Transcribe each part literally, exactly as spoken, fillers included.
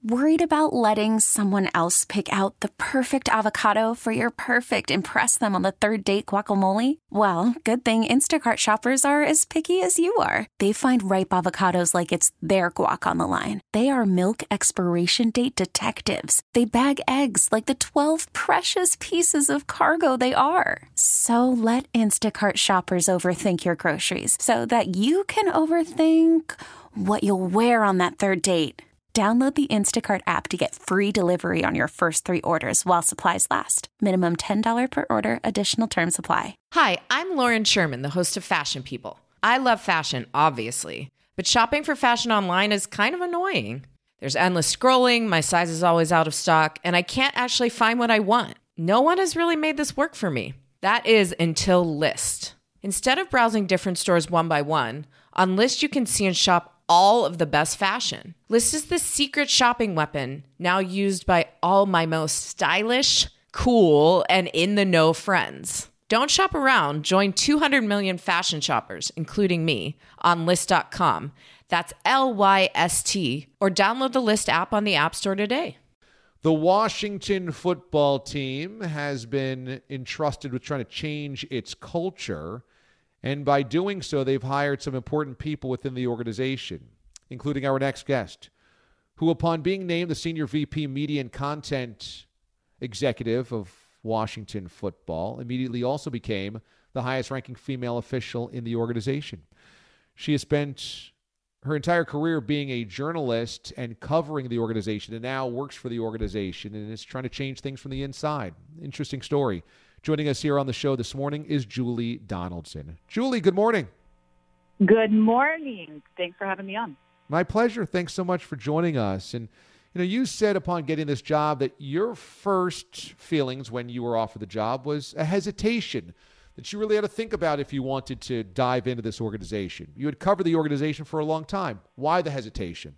Worried about letting someone else pick out the perfect avocado for your perfect impress them on the third date guacamole? Well, good thing Instacart shoppers are as picky as you are. They find ripe avocados like it's their guac on the line. They are milk expiration date detectives. They bag eggs like the twelve precious pieces of cargo they are. So let Instacart shoppers overthink your groceries so that you can overthink what you'll wear on that third date. Download the Instacart app to get free delivery on your first three orders while supplies last. Minimum ten dollars per order. Additional terms apply. Hi, I'm Lauren Sherman, the host of Fashion People. I love fashion, obviously, but shopping for fashion online is kind of annoying. There's endless scrolling, my size is always out of stock, and I can't actually find what I want. No one has really made this work for me. That is until Lyst. Instead of browsing different stores one by one, on Lyst you can see and shop all of the best fashion. Lyst is the secret shopping weapon now used by all my most stylish, cool, and in-the-know friends. Don't shop around. Join two hundred million fashion shoppers, including me, on Lyst dot com. That's L Y S T. Or download the Lyst app on the App Store today. The Washington football team has been entrusted with trying to change its culture. And by doing so, they've hired some important people within the organization, including our next guest, who, upon being named the Senior V P Media and Content Executive of Washington Football, immediately also became the highest-ranking female official in the organization. She has spent her entire career being a journalist and covering the organization, and now works for the organization and is trying to change things from the inside. Interesting story. Joining us here on the show this morning is Julie Donaldson. Julie, good morning. Good morning. Thanks for having me on. My pleasure. Thanks so much for joining us. And, you know, you said upon getting this job that your first feelings when you were offered the job was a hesitation, that you really had to think about if you wanted to dive into this organization. You had covered the organization for a long time. Why the hesitation?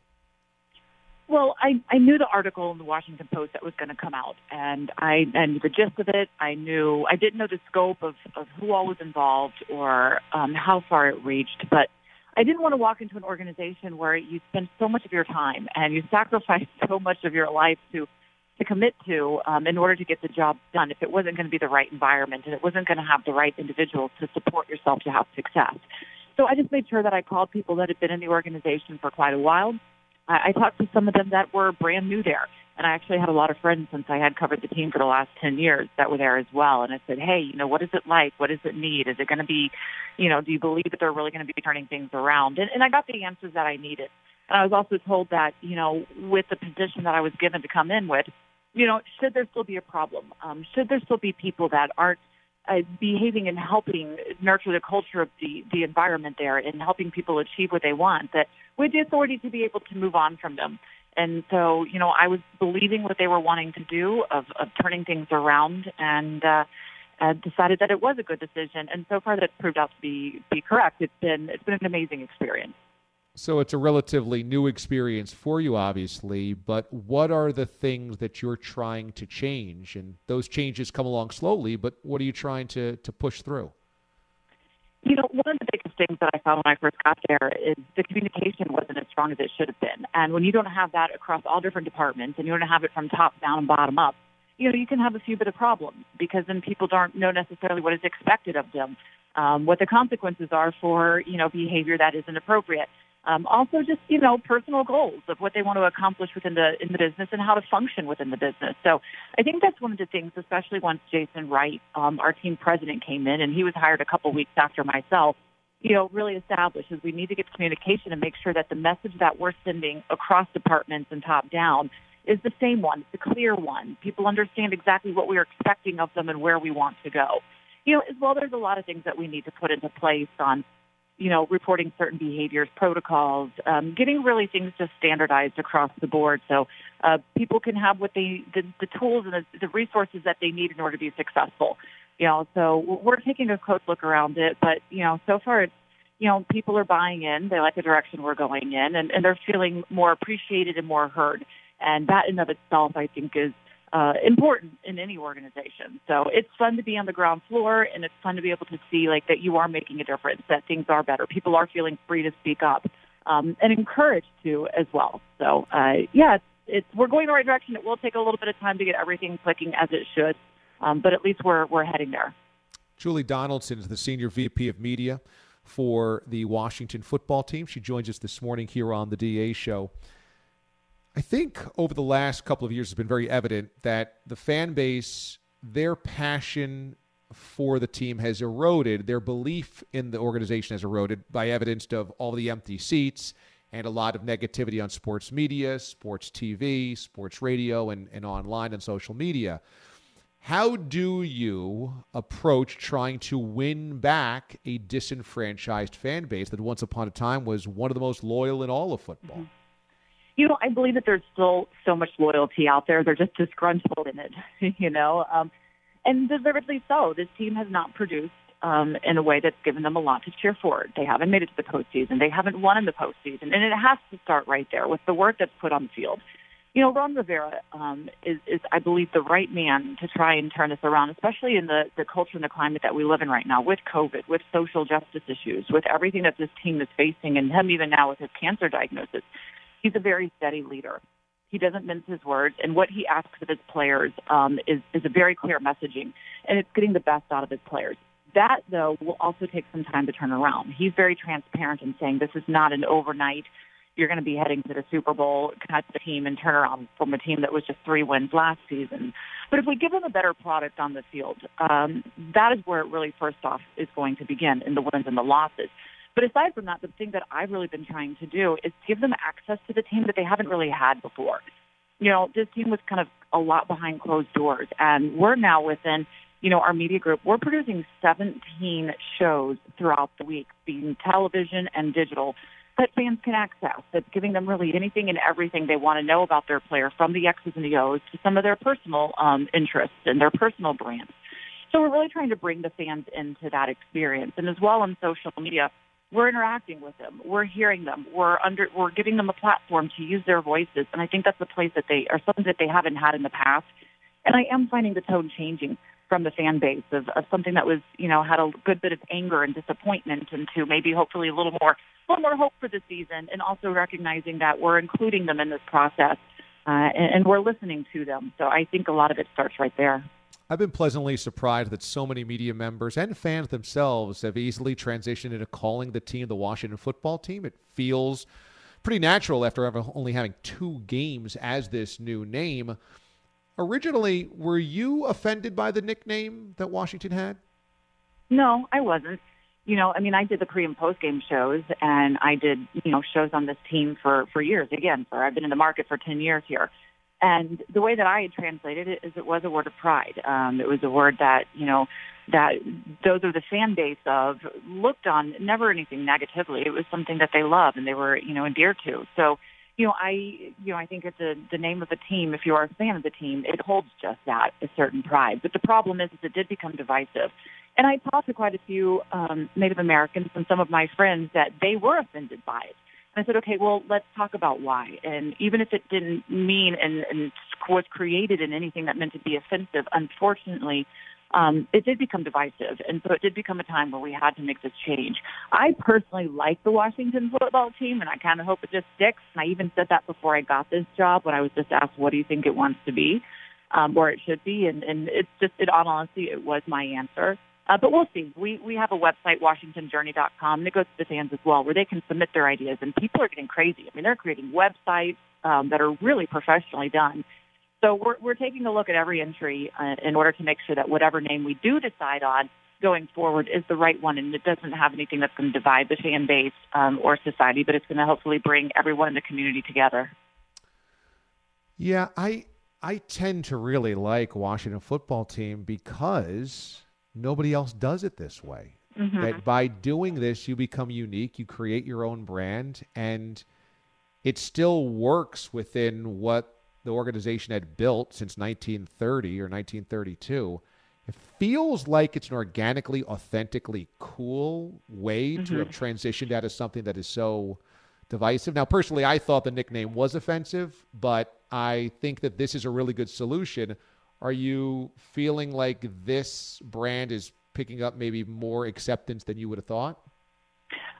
Well, I, I knew the article in the Washington Post that was going to come out, and I, I knew the gist of it. I knew I didn't know the scope of, of who all was involved or um, how far it reached, but I didn't want to walk into an organization where you spend so much of your time and you sacrifice so much of your life to to commit to um, in order to get the job done if it wasn't going to be the right environment and it wasn't going to have the right individuals to support yourself to have success. So I just made sure that I called people that had been in the organization for quite a while. I talked to some of them that were brand new there, and I actually had a lot of friends since I had covered the team for the last ten years that were there as well. And I said, hey, you know, what is it like? What does it need? Is it going to be, you know, do you believe that they're really going to be turning things around? And, and I got the answers that I needed. And I was also told that, you know, with the position that I was given to come in with, you know, should there still be a problem? Um, should there still be people that aren't Uh, behaving and helping nurture the culture of the, the environment there and helping people achieve what they want, that with the authority to be able to move on from them. And so, you know, I was believing what they were wanting to do of, of turning things around and uh, uh, decided that it was a good decision. And so far that's proved out to be, be correct. It's been, it's been an amazing experience. So it's a relatively new experience for you, obviously, but what are the things that you're trying to change? And those changes come along slowly, but what are you trying to, to push through? You know, one of the biggest things that I found when I first got there is the communication wasn't as strong as it should have been. And when you don't have that across all different departments and you don't have it from top down and bottom up, you know, you can have a few bit of problems because then people don't know necessarily what is expected of them, um, what the consequences are for, you know, behavior that isn't appropriate. Um, also just, you know, personal goals of what they want to accomplish within the in the business and how to function within the business. So I think that's one of the things, especially once Jason Wright, um, our team president, came in, and he was hired a couple weeks after myself, you know, really established is we need to get communication and make sure that the message that we're sending across departments and top down is the same one. It's a clear one. People understand exactly what we're expecting of them and where we want to go. You know, as well, there's a lot of things that we need to put into place on, you know, reporting certain behaviors, protocols, um, getting really things just standardized across the board so uh, people can have what they, the, the tools and the, the resources that they need in order to be successful. You know, so we're taking a close look around it, but, you know, so far it's, you know, people are buying in. They like the direction we're going in, and, and they're feeling more appreciated and more heard. And that in of itself, I think, is Uh, important in any organization. So it's fun to be on the ground floor, and it's fun to be able to see like that you are making a difference, that things are better. People are feeling free to speak up um, and encouraged to as well. So uh, yeah, it's, it's we're going the right direction. It will take a little bit of time to get everything clicking as it should, um, but at least we're we're heading there. Julie Donaldson is the Senior V P of Media for the Washington football team. She joins us this morning here on the D A Show. I think over the last couple of years it's been very evident that the fan base, their passion for the team has eroded. Their belief in the organization has eroded by evidenced of all the empty seats and a lot of negativity on sports media, sports T V, sports radio, and, and online and social media. How do you approach trying to win back a disenfranchised fan base that once upon a time was one of the most loyal in all of football? Mm-hmm. You know, I believe that there's still so much loyalty out there. They're just disgruntled in it, you know, um, and deservedly so. This team has not produced um, in a way that's given them a lot to cheer for. They haven't made it to the postseason. They haven't won in the postseason. And it has to start right there with the work that's put on the field. You know, Ron Rivera um, is, is, I believe, the right man to try and turn this around, especially in the, the culture and the climate that we live in right now with COVID, with social justice issues, with everything that this team is facing, and him even now with his cancer diagnosis. He's a very steady leader. He doesn't mince his words, and what he asks of his players um, is, is a very clear messaging, and it's getting the best out of his players. That, though, will also take some time to turn around. He's very transparent in saying this is not an overnight, you're going to be heading to the Super Bowl, cut the team, and turn around from a team that was just three wins last season. But if we give them a better product on the field, um, that is where it really first off is going to begin, in the wins and the losses. But aside from that, the thing that I've really been trying to do is give them access to the team that they haven't really had before. You know, this team was kind of a lot behind closed doors, and we're now within, you know, our media group, we're producing seventeen shows throughout the week, being television and digital, that fans can access, that's giving them really anything and everything they want to know about their player, from the X's and the O's to some of their personal um, interests and their personal brands. So we're really trying to bring the fans into that experience. And as well on social media, we're interacting with them. We're hearing them. We're under. We're giving them a platform to use their voices, and I think that's a place that they are something that they haven't had in the past. And I am finding the tone changing from the fan base of, of something that was, you know, had a good bit of anger and disappointment into maybe hopefully a little more, a little more hope for the season, and also recognizing that we're including them in this process uh, and, and we're listening to them. So I think a lot of it starts right there. I've been pleasantly surprised that so many media members and fans themselves have easily transitioned into calling the team the Washington football team. It feels pretty natural after only having two games as this new name. Originally, were you offended by the nickname that Washington had? No, I wasn't. You know, I mean, I did the pre- and post-game shows, and I did, you know, shows on this team for, for years. Again, for I've been in the market for ten years here. And the way that I had translated it is it was a word of pride. Um, it was a word that, you know, that those are the fan base of looked on, never anything negatively. It was something that they loved and they were, you know, endeared to. So, you know, I, you know, I think it's a, the name of the team. If you are a fan of the team, it holds just that, a certain pride. But the problem is, is it did become divisive. And I talked to quite a few um, Native Americans and some of my friends that they were offended by it. And I said, okay, well, let's talk about why. And even if it didn't mean and, and was created in anything that meant to be offensive, unfortunately, um, it did become divisive. And so it did become a time where we had to make this change. I personally like the Washington football team, and I kind of hope it just sticks. And I even said that before I got this job when I was just asked, what do you think it wants to be, um, or it should be? And, and it's just, in all honesty, it was my answer. Uh, but we'll see. We we have a website, washington journey dot com, and it goes to the fans as well, where they can submit their ideas. And people are getting crazy. I mean, they're creating websites um, that are really professionally done. So we're we're taking a look at every entry uh, in order to make sure that whatever name we do decide on going forward is the right one, and it doesn't have anything that's going to divide the fan base um, or society, but it's going to hopefully bring everyone in the community together. Yeah, I I tend to really like Washington football team because nobody else does it this way. Mm-hmm. That by doing this, you become unique, you create your own brand, and it still works within what the organization had built since nineteen thirty or nineteen thirty-two. It feels like it's an organically, authentically cool way mm-hmm. to have transitioned out of something that is so divisive. Now, personally, I thought the nickname was offensive, but I think that this is a really good solution. Are you feeling like this brand is picking up maybe more acceptance than you would have thought?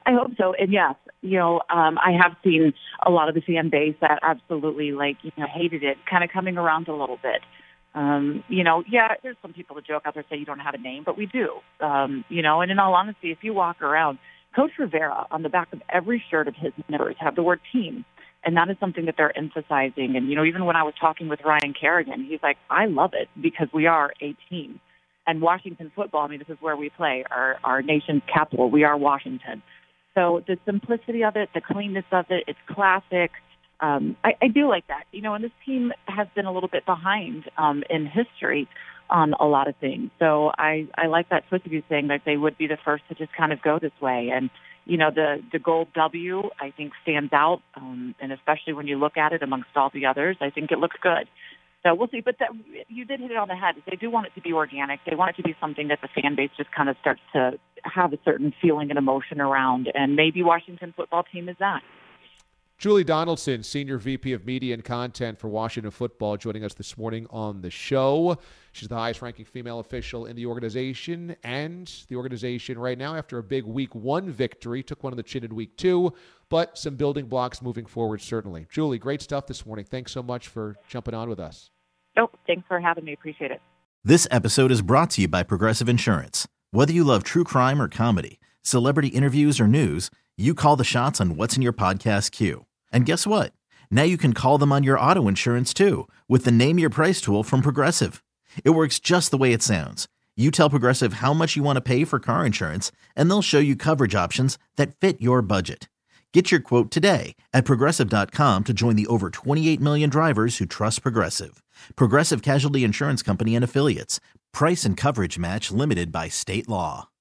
I hope so. And yes, you know, um, I have seen a lot of the fan base that absolutely, like, you know, hated it, kind of coming around a little bit. Um, you know, yeah, there's some people that joke out there say you don't have a name, but we do. Um, you know, and in all honesty, if you walk around, Coach Rivera, on the back of every shirt of his members, have the word team. And that is something that they're emphasizing. And, you know, even when I was talking with Ryan Kerrigan, he's like, I love it because we are a team. And Washington football, I mean, this is where we play, our, our nation's capital. We are Washington. So the simplicity of it, the cleanness of it, it's classic. Um, I, I do like that. You know, and this team has been a little bit behind um, in history on a lot of things. So I, I like that twist of you saying that they would be the first to just kind of go this way. And, you know, the, the gold W, I think, stands out. Um, and especially when you look at it amongst all the others, I think it looks good. So we'll see. But that, you did hit it on the head. They do want it to be organic. They want it to be something that the fan base just kind of starts to have a certain feeling and emotion around. And maybe Washington football team is that. Julie Donaldson, Senior V P of Media and Content for Washington Football, joining us this morning on the show. She's the highest-ranking female official in the organization, and the organization right now, after a big week one victory, took one on the chin in week two, but some building blocks moving forward, certainly. Julie, great stuff this morning. Thanks so much for jumping on with us. Oh, thanks for having me. Appreciate it. This episode is brought to you by Progressive Insurance. Whether you love true crime or comedy, celebrity interviews or news, you call the shots on what's in your podcast queue. And guess what? Now you can call them on your auto insurance too with the Name Your Price tool from Progressive. It works just the way it sounds. You tell Progressive how much you want to pay for car insurance, and they'll show you coverage options that fit your budget. Get your quote today at Progressive dot com to join the over twenty-eight million drivers who trust Progressive. Progressive Casualty Insurance Company and Affiliates. Price and coverage match limited by state law.